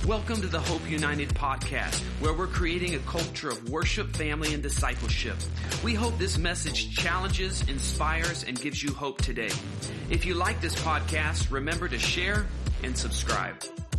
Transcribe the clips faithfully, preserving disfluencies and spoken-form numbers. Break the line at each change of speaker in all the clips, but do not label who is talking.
Welcome to the Hope United podcast, where we're creating a culture of worship, family, and discipleship. We hope this message challenges, inspires, and gives you hope today. If you like this podcast, remember to share and subscribe.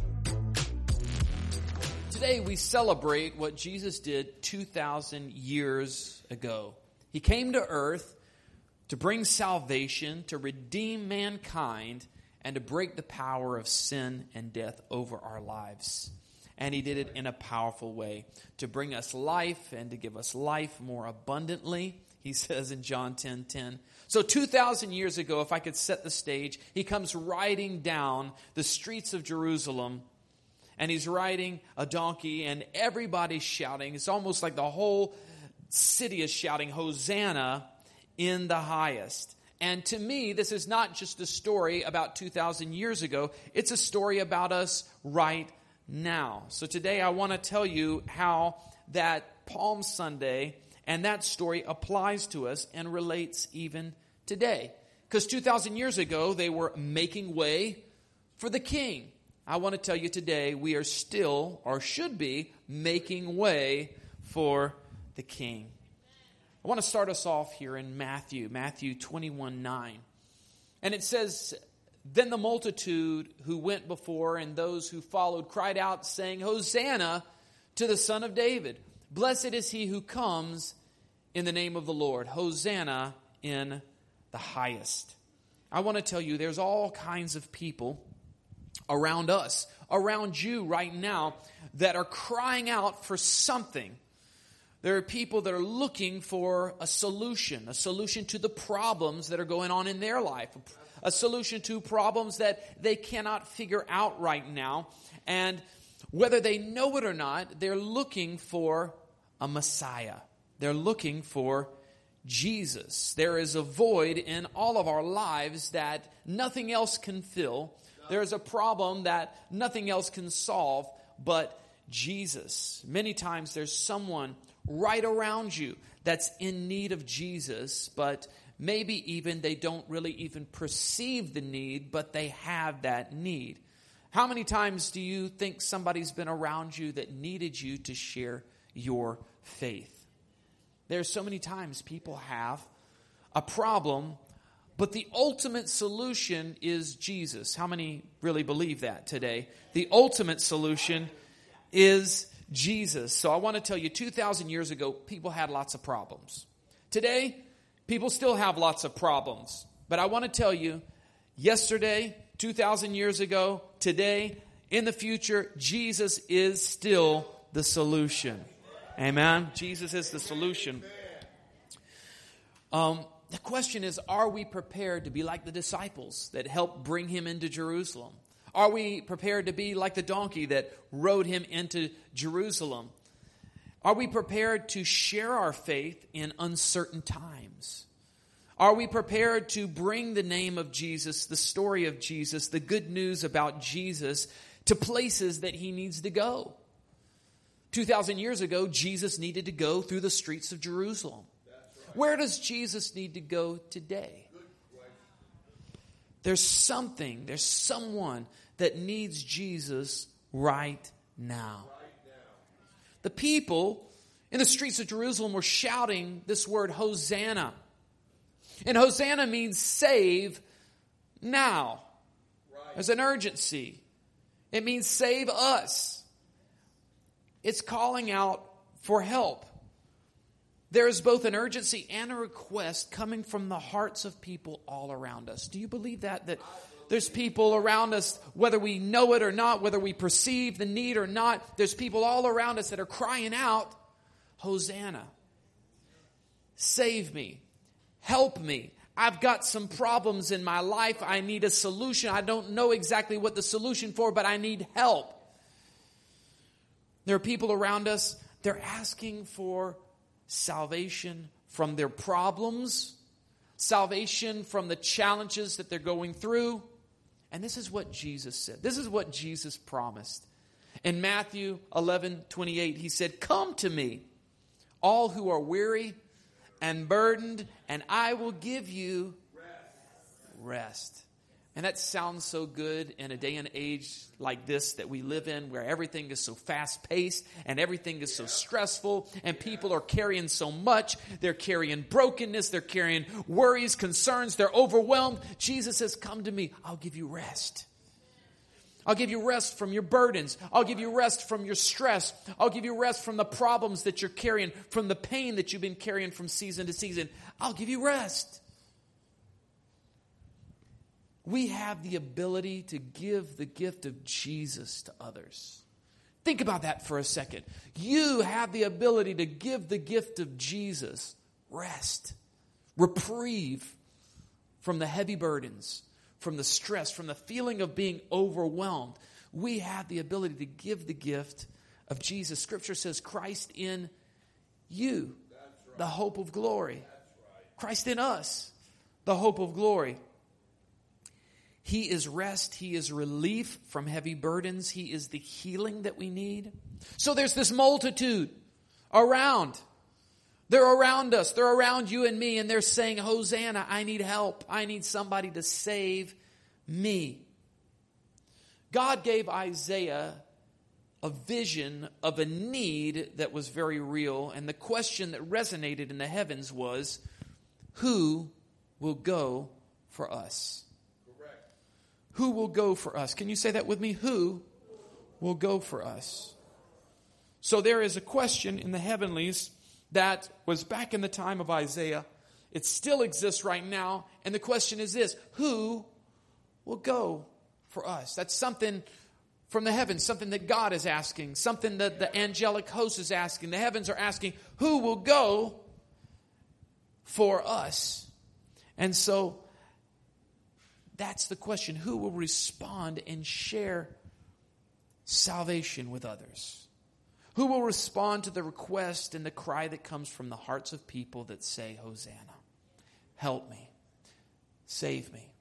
Today we celebrate what Jesus did two thousand years ago. He came to earth to bring salvation, to redeem mankind, and to break the power of sin and death over our lives. And he did it in a powerful way, to bring us life and to give us life more abundantly, he says in John ten ten. So two thousand years ago, if I could set the stage, he comes riding down the streets of Jerusalem, and he's riding a donkey, and everybody's shouting. It's almost like the whole city is shouting, Hosanna in the highest. And to me, this is not just a story about two thousand years ago. It's a story about us right now. So today I want to tell you how that Palm Sunday and that story applies to us and relates even today. Because two thousand years ago, they were making way for the king. I want to tell you today, we are still, or should be, making way for the king. I want to start us off here in Matthew, Matthew twenty-one nine. And it says, "Then the multitude who went before and those who followed cried out, saying, Hosanna to the Son of David. Blessed is he who comes in the name of the Lord. Hosanna in the highest." I want to tell you, there's all kinds of people around us, around you right now, that are crying out for something. There are people that are looking for a solution, a solution to the problems that are going on in their life, a solution to problems that they cannot figure out right now. And whether they know it or not, they're looking for a Messiah. They're looking for Jesus. There is a void in all of our lives that nothing else can fill. There's a problem that nothing else can solve but Jesus. Many times there's someone right around you that's in need of Jesus, but maybe even they don't really even perceive the need, but they have that need. How many times do you think somebody's been around you that needed you to share your faith? There's so many times people have a problem, but the ultimate solution is Jesus. How many really believe that today? The ultimate solution is Jesus. So I want to tell you, two thousand years ago, people had lots of problems. Today, people still have lots of problems. But I want to tell you, yesterday, two thousand years ago, today, in the future, Jesus is still the solution. Amen? Jesus is the solution. Um, the question is, are we prepared to be like the disciples that helped bring him into Jerusalem? Are we prepared to be like the donkey that rode him into Jerusalem? Are we prepared to share our faith in uncertain times? Are we prepared to bring the name of Jesus, the story of Jesus, the good news about Jesus to places that he needs to go? two thousand years ago, Jesus needed to go through the streets of Jerusalem. Right. Where does Jesus need to go today? There's something, there's someone that needs Jesus right now. The people in the streets of Jerusalem were shouting this word, Hosanna. And Hosanna means save now. There's an urgency. It means save us. It's calling out for help. There is both an urgency and a request coming from the hearts of people all around us. Do you believe that? That there's people around us, whether we know it or not, whether we perceive the need or not, there's people all around us that are crying out, Hosanna. Save me. Help me. I've got some problems in my life. I need a solution. I don't know exactly what the solution for, but I need help. There are people around us, they're asking for salvation from their problems, salvation from the challenges that they're going through. And this is what Jesus said. This is what Jesus promised. In Matthew eleven twenty-eight, he said, "Come to me, all who are weary and burdened, and I will give you rest." And that sounds so good in a day and age like this that we live in, where everything is so fast-paced and everything is so stressful and people are carrying so much. They're carrying brokenness. They're carrying worries, concerns. They're overwhelmed. Jesus says, come to me. I'll give you rest. I'll give you rest from your burdens. I'll give you rest from your stress. I'll give you rest from the problems that you're carrying, from the pain that you've been carrying from season to season. I'll give you rest. We have the ability to give the gift of Jesus to others. Think about that for a second. You have the ability to give the gift of Jesus rest, reprieve from the heavy burdens, from the stress, from the feeling of being overwhelmed. We have the ability to give the gift of Jesus. Scripture says Christ in you, right. The hope of glory. Right. Christ in us, the hope of glory. He is rest. He is relief from heavy burdens. He is the healing that we need. So there's this multitude around. They're around us. They're around you and me. And they're saying, Hosanna, I need help. I need somebody to save me. God gave Isaiah a vision of a need that was very real. And the question that resonated in the heavens was, who will go for us? Who will go for us? Can you say that with me? Who will go for us? So there is a question in the heavenlies that was back in the time of Isaiah. It still exists right now. And the question is this: who will go for us? That's something from the heavens, something that God is asking, something that the angelic host is asking. The heavens are asking, who will go for us? And so that's the question. Who will respond and share salvation with others? Who will respond to the request and the cry that comes from the hearts of people that say, Hosanna, help me, save me,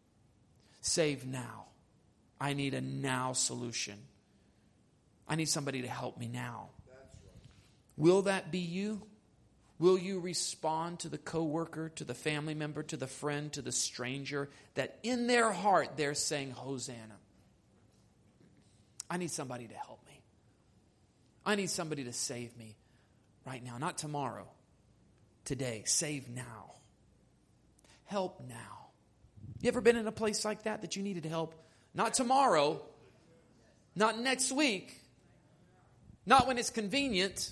save now. I need a now solution. I need somebody to help me now. Will that be you? Will you respond to the coworker, to the family member, to the friend, to the stranger, that in their heart they're saying, Hosanna? I need somebody to help me. I need somebody to save me right now. Not tomorrow. Today. Save now. Help now. You ever been in a place like that that you needed help? Not tomorrow. Not next week. Not when it's convenient.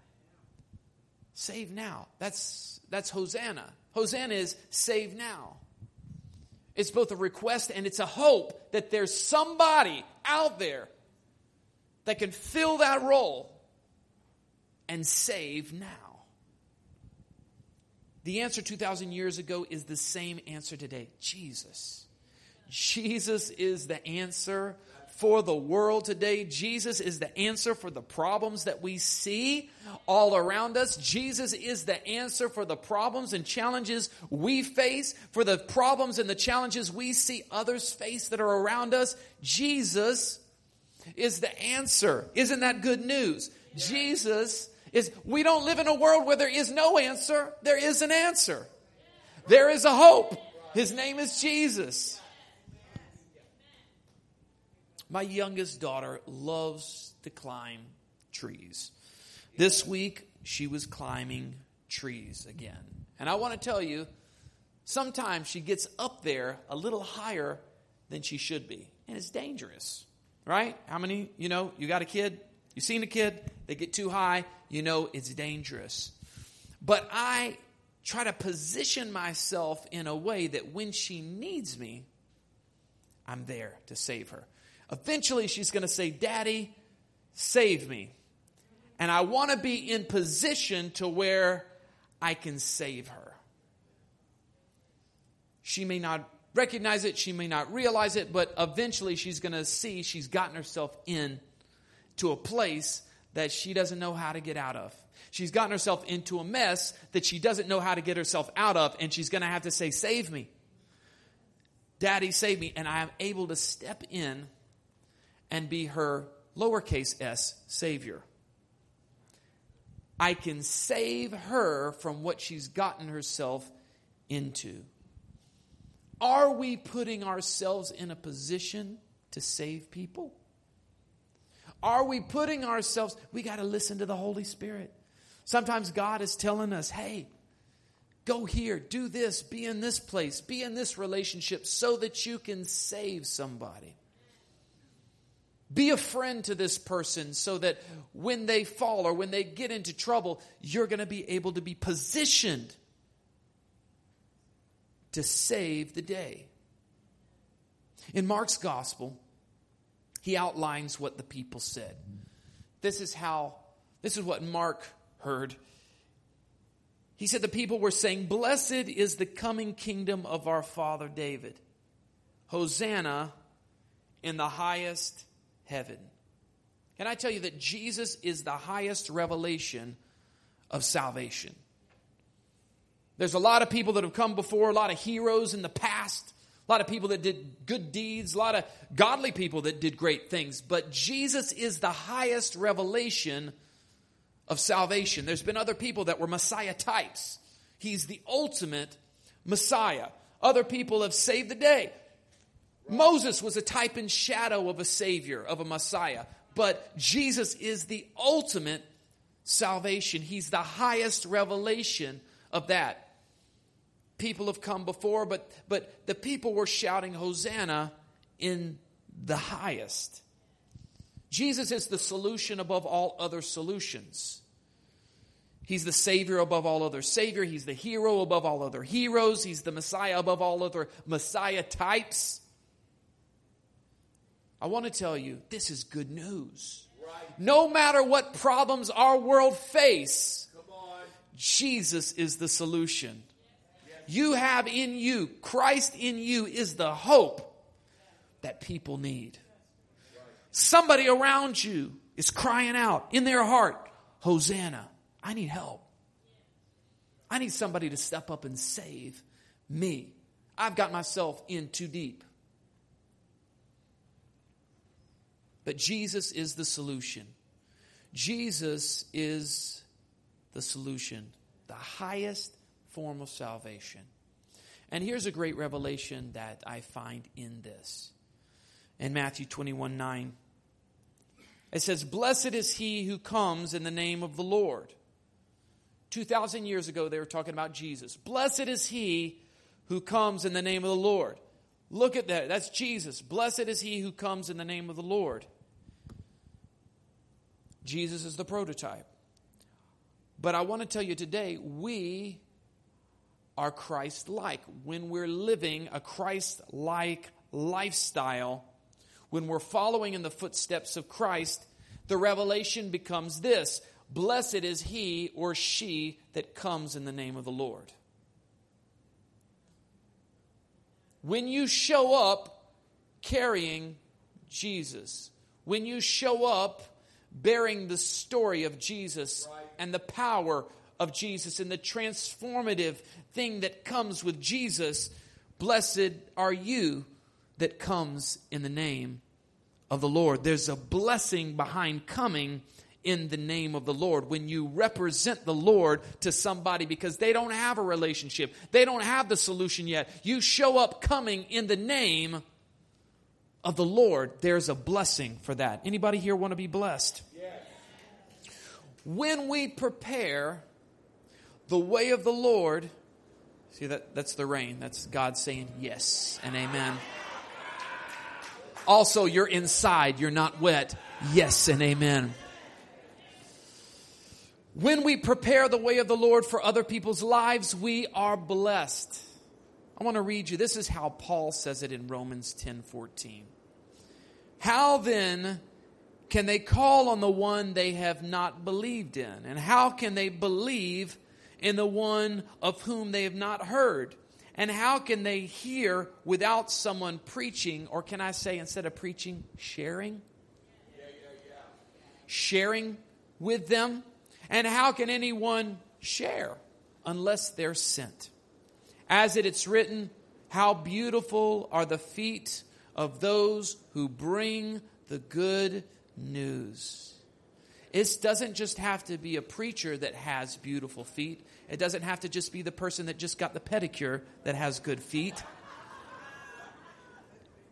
Save now. That's that's Hosanna. Hosanna is save now. It's both a request and it's a hope that there's somebody out there that can fill that role and save now. The answer two thousand years ago is the same answer today. Jesus. Jesus is the answer for the world today. Jesus is the answer for the problems that we see all around us. Jesus is the answer for the problems and challenges we face, for the problems and the challenges we see others face that are around us. Jesus is the answer. Isn't that good news? Yeah. Jesus is, we don't live in a world where there is no answer. There is an answer. There is a hope. His name is Jesus. My youngest daughter loves to climb trees. This week, she was climbing trees again. And I want to tell you, sometimes she gets up there a little higher than she should be. And it's dangerous, right? How many, you know, you got a kid? You've seen a kid? They get too high. You know it's dangerous. But I try to position myself in a way that when she needs me, I'm there to save her. Eventually, she's going to say, Daddy, save me. And I want to be in position to where I can save her. She may not recognize it. She may not realize it. But eventually, she's going to see she's gotten herself in to a place that she doesn't know how to get out of. She's gotten herself into a mess that she doesn't know how to get herself out of. And she's going to have to say, save me. Daddy, save me. And I am able to step in and be her lowercase s savior. I can save her from what she's gotten herself into. Are we putting ourselves in a position to save people? Are we putting ourselves, we got to listen to the Holy Spirit. Sometimes God is telling us, hey, go here, do this, be in this place, be in this relationship so that you can save somebody. Be a friend to this person so that when they fall or when they get into trouble, you're going to be able to be positioned to save the day. In Mark's gospel, he outlines what the people said. This is how, this is what Mark heard. He said the people were saying, "Blessed is the coming kingdom of our father David. Hosanna in the highest heaven." Can I tell you that Jesus is the highest revelation of salvation? There's a lot of people that have come before, a lot of heroes in the past, a lot of people that did good deeds, a lot of godly people that did great things. But Jesus is the highest revelation of salvation. There's been other people that were Messiah types. He's the ultimate Messiah. Other people have saved the day. Moses was a type and shadow of a Savior, of a Messiah. But Jesus is the ultimate salvation. He's the highest revelation of that. People have come before, but, but the people were shouting Hosanna in the highest. Jesus is the solution above all other solutions. He's the Savior above all other Savior. He's the hero above all other heroes. He's the Messiah above all other Messiah types. I want to tell you, this is good news. Right. No matter what problems our world face, Jesus is the solution. You have in you, Christ in you is the hope that people need. Somebody around you is crying out in their heart, Hosanna, I need help. I need somebody to step up and save me. I've got myself in too deep. But Jesus is the solution. Jesus is the solution, the highest form of salvation. And here's a great revelation that I find in this. In Matthew twenty-one nine, it says, "Blessed is he who comes in the name of the Lord." two thousand years ago, they were talking about Jesus. Blessed is he who comes in the name of the Lord. Look at that. That's Jesus. Blessed is he who comes in the name of the Lord. Jesus is the prototype. But I want to tell you today, we are Christ-like. When we're living a Christ-like lifestyle, when we're following in the footsteps of Christ, the revelation becomes this: blessed is he or she that comes in the name of the Lord. When you show up carrying Jesus, when you show up bearing the story of Jesus and the power of Jesus and the transformative thing that comes with Jesus, blessed are you that comes in the name of the Lord. There's a blessing behind coming in the name of the Lord. When you represent the Lord to somebody because they don't have a relationship, they don't have the solution yet, you show up coming in the name of the Lord, there's a blessing for that. Anybody here want to be blessed? Yes. When we prepare the way of the Lord, see that that's the rain. That's God saying yes and amen. Also, you're inside, you're not wet. Yes and amen. When we prepare the way of the Lord for other people's lives, we are blessed. I want to read you. This is how Paul says it in Romans ten fourteen. How then can they call on the one they have not believed in? And how can they believe in the one of whom they have not heard? And how can they hear without someone preaching? Or can I say, instead of preaching, sharing? Yeah, yeah, yeah. Sharing with them? And how can anyone share unless they're sent? As it is written, how beautiful are the feet of those who bring the good news. It doesn't just have to be a preacher that has beautiful feet. It doesn't have to just be the person that just got the pedicure that has good feet.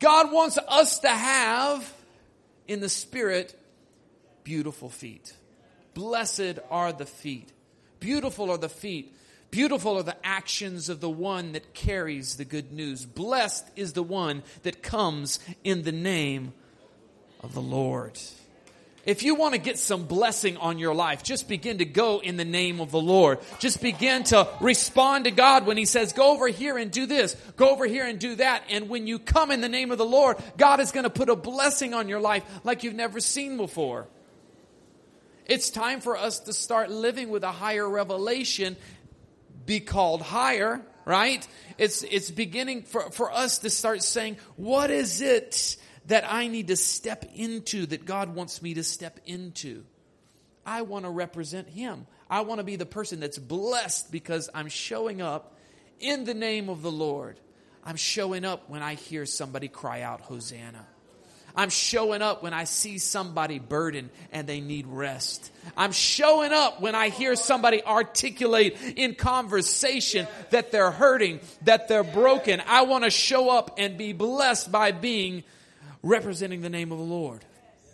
God wants us to have, in the Spirit, beautiful feet. Blessed are the feet. Beautiful are the feet. Beautiful are the actions of the one that carries the good news. Blessed is the one that comes in the name of the Lord. If you want to get some blessing on your life, just begin to go in the name of the Lord. Just begin to respond to God when He says, go over here and do this. Go over here and do that. And when you come in the name of the Lord, God is going to put a blessing on your life like you've never seen before. It's time for us to start living with a higher revelation, be called higher, right? It's it's beginning for, for us to start saying, what is it that I need to step into, that God wants me to step into? I want to represent Him. I want to be the person that's blessed because I'm showing up in the name of the Lord. I'm showing up when I hear somebody cry out, Hosanna. I'm showing up when I see somebody burdened and they need rest. I'm showing up when I hear somebody articulate in conversation that they're hurting, that they're broken. I want to show up and be blessed by being representing the name of the Lord.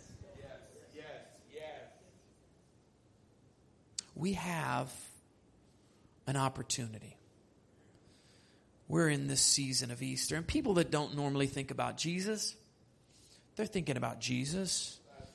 We have an opportunity. We're in this season of Easter, and people that don't normally think about Jesus, they're thinking about Jesus.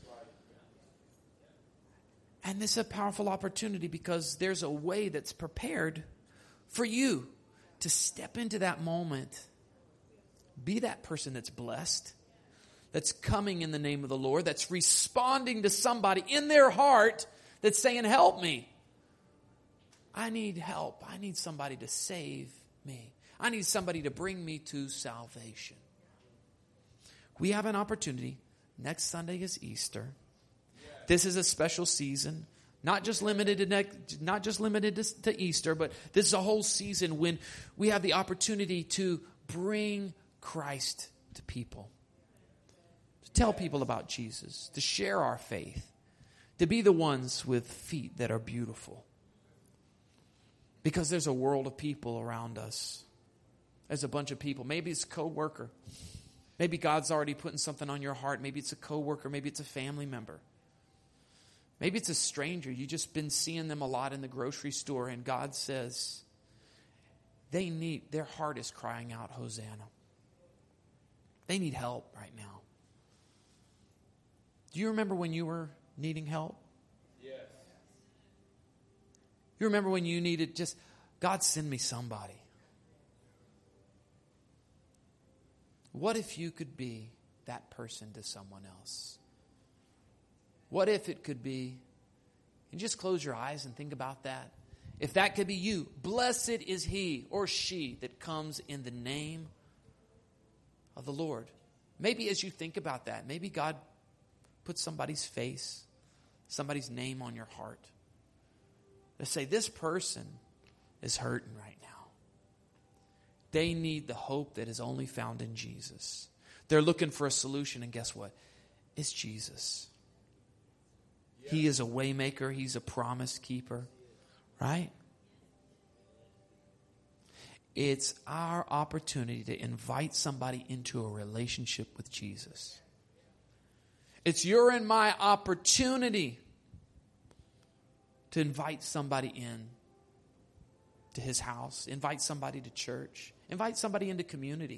And this is a powerful opportunity because there's a way that's prepared for you to step into that moment. Be that person that's blessed, that's coming in the name of the Lord, that's responding to somebody in their heart that's saying, help me. I need help. I need somebody to save me. I need somebody to bring me to salvation. We have an opportunity. Next Sunday is Easter. This is a special season, not just limited to next, not just limited to, to Easter, but this is a whole season when we have the opportunity to bring Christ to people, to tell people about Jesus, to share our faith, to be the ones with feet that are beautiful. Because there's a world of people around us. There's a bunch of people. Maybe it's a coworker. Maybe God's already putting something on your heart. Maybe it's a coworker. Maybe it's a family member. Maybe it's a stranger. You've just been seeing them a lot in the grocery store, and God says they need, their heart is crying out, Hosanna. They need help right now. Do you remember when you were needing help? Yes. You remember when you needed just, God, send me somebody. What if you could be that person to someone else? What if it could be, and just close your eyes and think about that. If that could be you, blessed is he or she that comes in the name of the Lord. Maybe as you think about that, maybe God put somebody's face, somebody's name on your heart. To say, this person is hurting right now. They need the hope that is only found in Jesus. They're looking for a solution, and guess what? It's Jesus. Yeah. He is a way maker. He's a promise keeper. Right? It's our opportunity to invite somebody into a relationship with Jesus. It's your and my opportunity to invite somebody in to his house, invite somebody to church, invite somebody into community.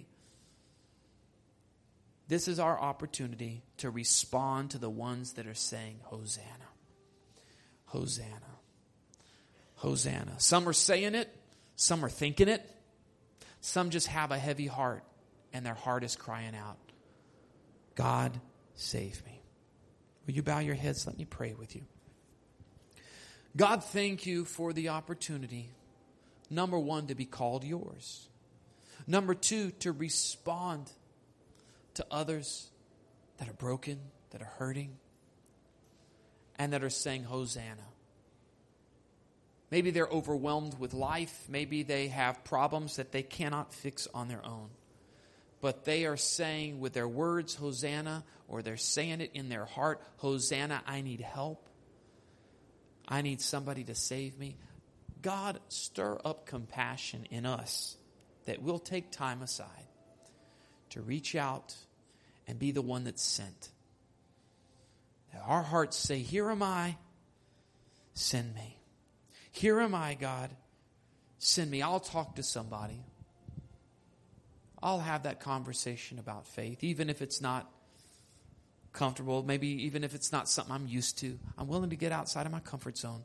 This is our opportunity to respond to the ones that are saying, Hosanna, Hosanna, Hosanna. Some are saying it, some are thinking it, some just have a heavy heart and their heart is crying out, God, save me. Will you bow your heads? Let me pray with you. God, thank you for the opportunity, number one, to be called yours. Number two, to respond to others that are broken, that are hurting, and that are saying, Hosanna. Maybe they're overwhelmed with life. Maybe they have problems that they cannot fix on their own. But they are saying with their words, Hosanna, or they're saying it in their heart, Hosanna, I need help. I need somebody to save me. God, stir up compassion in us that we'll take time aside to reach out and be the one that's sent. That our hearts say, here am I, send me. Here am I, God, send me. I'll talk to somebody. I'll have that conversation about faith, even if it's not comfortable, maybe even if it's not something I'm used to. I'm willing to get outside of my comfort zone.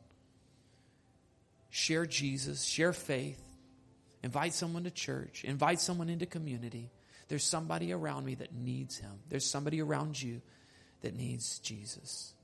Share Jesus, share faith, invite someone to church, invite someone into community. There's somebody around me that needs him. There's somebody around you that needs Jesus.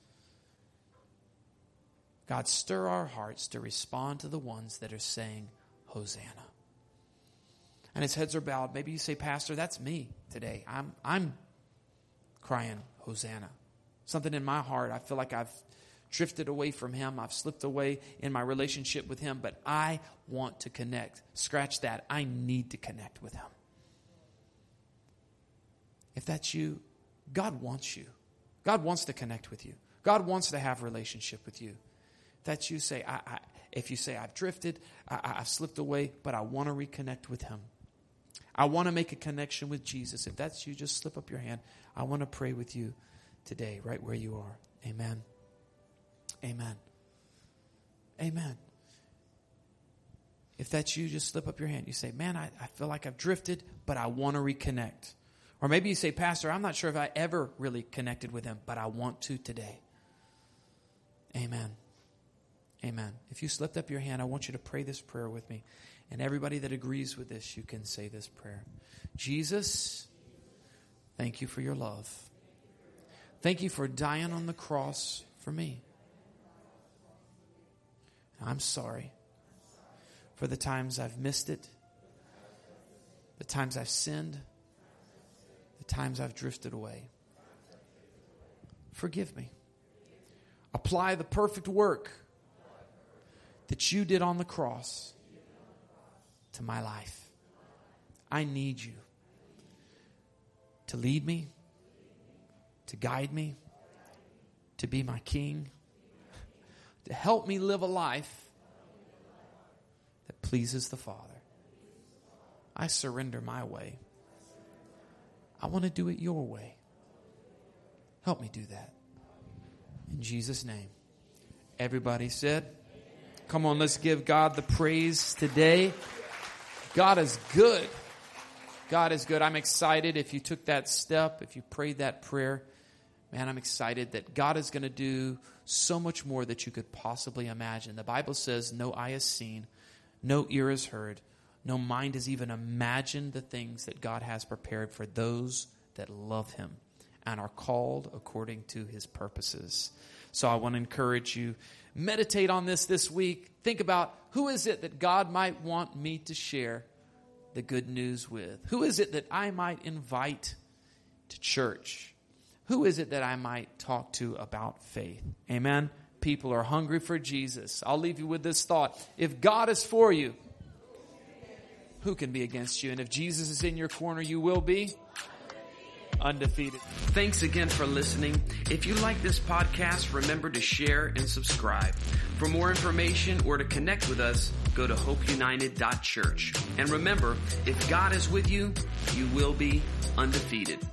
God, stir our hearts to respond to the ones that are saying, Hosanna. And his heads are bowed. Maybe you say, Pastor, that's me today. I'm I'm crying, Hosanna. Something in my heart, I feel like I've drifted away from him. I've slipped away in my relationship with him, but I want to connect. Scratch that. I need to connect with him. If that's you, God wants you. God wants to connect with you. God wants to have a relationship with you. If that's you, say, I, I, if you say, I've drifted, I, I've slipped away, but I want to reconnect with him. I want to make a connection with Jesus. If that's you, just slip up your hand. I want to pray with you today, right where you are. Amen. Amen. Amen. If that's you, just slip up your hand. You say, man, I, I feel like I've drifted, but I want to reconnect. Or maybe you say, Pastor, I'm not sure if I ever really connected with him, but I want to today. Amen. Amen. If you slipped up your hand, I want you to pray this prayer with me. And everybody that agrees with this, you can say this prayer. Jesus, thank you for your love. Thank you for dying on the cross for me. I'm sorry for the times I've missed it, the times I've sinned, the times I've drifted away. Forgive me. Apply the perfect work that you did on the cross to my life. I need you to lead me, to guide me, to be my king, to help me live a life that pleases the Father. I surrender my way. I want to do it your way. Help me do that. In Jesus' name. Everybody said, come on, let's give God the praise today. God is good. God is good. I'm excited if you took that step, if you prayed that prayer. Man, I'm excited that God is going to do so much more that you could possibly imagine. The Bible says, no eye has seen, no ear has heard, no mind has even imagined the things that God has prepared for those that love him and are called according to his purposes. So I want to encourage you, meditate on this this week. Think about, who is it that God might want me to share the good news with? Who is it that I might invite to church? Who is it that I might talk to about faith? Amen. People are hungry for Jesus. I'll leave you with this thought. If God is for you, who can be against you? And if Jesus is in your corner, you will be undefeated.
Thanks again for listening. If you like this podcast, remember to share and subscribe. For more information or to connect with us, go to hope united dot church. And remember, if God is with you, you will be undefeated.